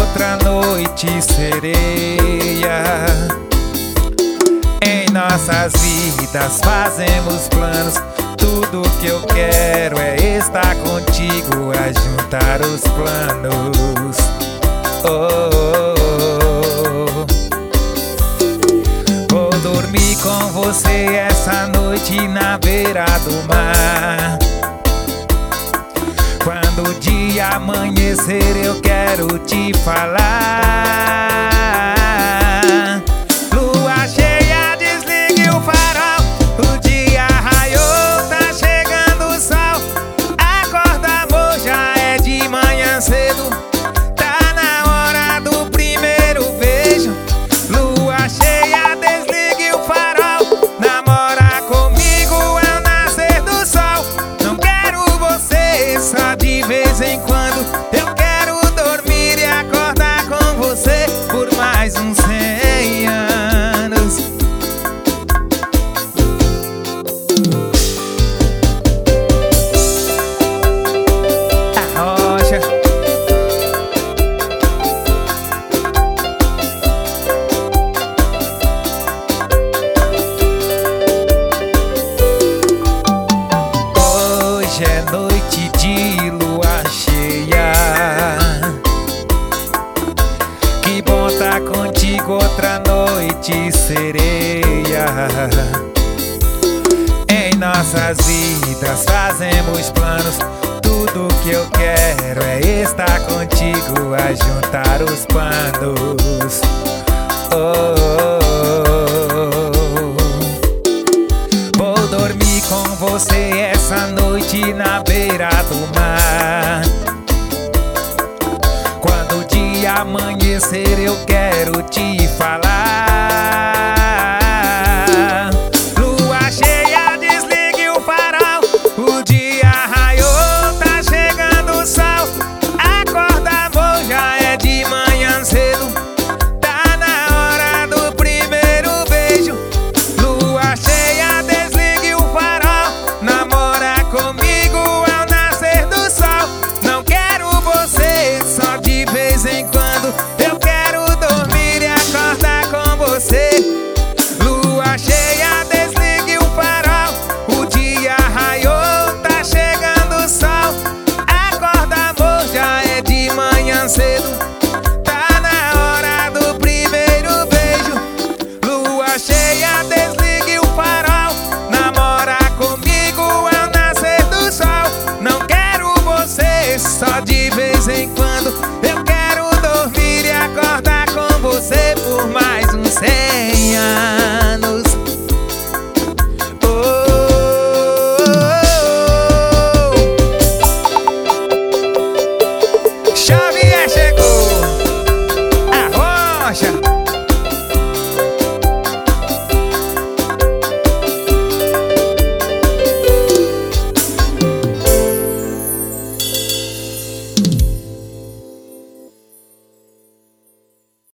outra noite sereia. Em nossas vidas fazemos planos. Tudo que eu quero é estar contigo a juntar os planos. Vou dormir com você essa noite na beira do mar. Quando o dia amanhecer eu quero te falar. Lua cheia, desligue o farol. O dia raiou, tá chegando o sol. Acorda, amor, já é de manhã cedo. Tá na hora do primeiro beijo. Lua cheia, desligue o farol. Namora comigo ao nascer do sol. Não quero você só de vez em quando. Eu quero dormir e acordar com você por mais uns 100 anos. A rocha. Hoje é noite de lua cheia. Que bom tá contigo outra noite sereia. Em nossas vidas fazemos planos. Tudo que eu quero é estar contigo a juntar os panos.